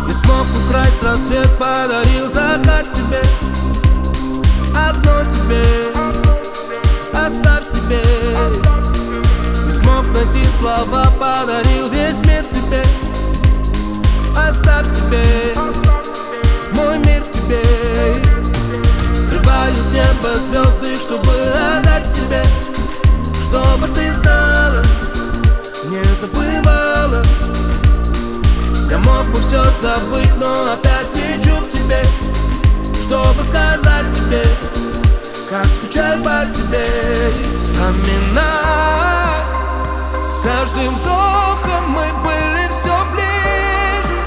Не смог украсть рассвет, подарил закат тебе. Одно тебе, оставь себе. Не смог найти слова, подарил весь мир тебе. Оставь себе, мой мир тебе. Срываю с неба звезды, чтобы отдать тебе. Чтобы ты знала, не забывала. Я мог бы все забыть, но опять лечу к тебе, чтобы сказать тебе, как скучаю по тебе. Вспоминай, с каждым вдохом мы были все ближе,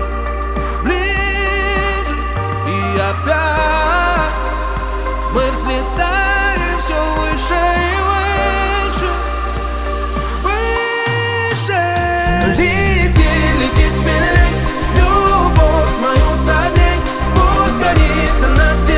ближе. И опять мы взлетаем все выше и выше, выше. Лети, лети смелей, любовь мою согрей. Пусть горит она сердце.